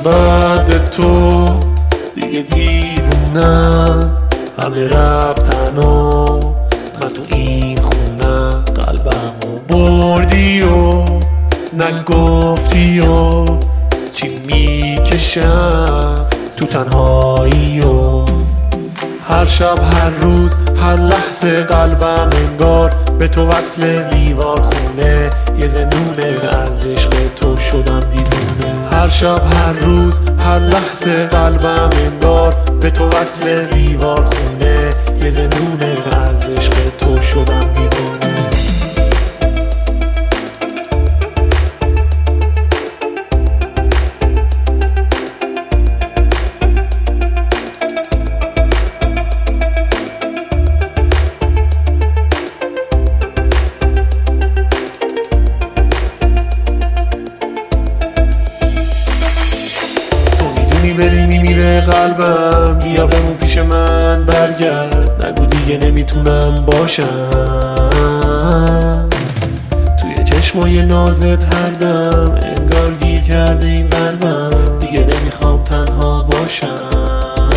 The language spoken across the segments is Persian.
بعد تو دیگه دیوونم، همه رفتن و من تو این خونه قلبمو بردی و نگفتی و چی میکشم تو تنهایی و هر شب هر روز هر لحظه قلبم انگار به تو وصل دیوار خونه، یه زندونه از عشق تو شدم دیوونه. هر شب هر روز هر لحظه قلبم انگار به تو وصل دیوار خونه، یه زندونه از عشق تو شدم دیوونه. بری میمیره قلبم، بیا بمون پیش من برگرد، نگو دیگه نمیتونم باشم. توی چشمای نازت هر دم انگار گیر کرده این قلبم، دیگه نمیخوام تنها باشم.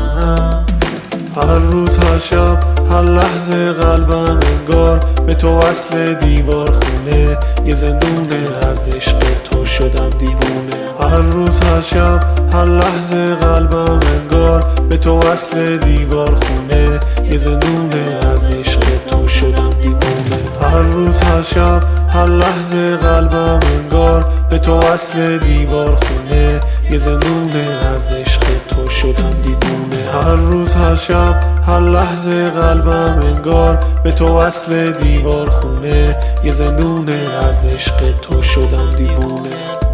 هر روز هر شب هر لحظه قلبم انگار به تو وصل دیوار خونه، یه زندونه از عشق تو شدم دیوونه. هر روز هر شب هر لحظه قلبم انگار به تو وصل دیوار خونه، یه زندونه از عشق تو شدم دیوونه. هر روز هر شب هر لحظه قلبم انگار به تو وصل دیوار خونه، یه زندونه از عشق تو شدم دیوونه. هر روز هر شب هر لحظه قلبم انگار به تو وصل دیوار خونه، یه زندونه از عشق تو شدم دیوونه.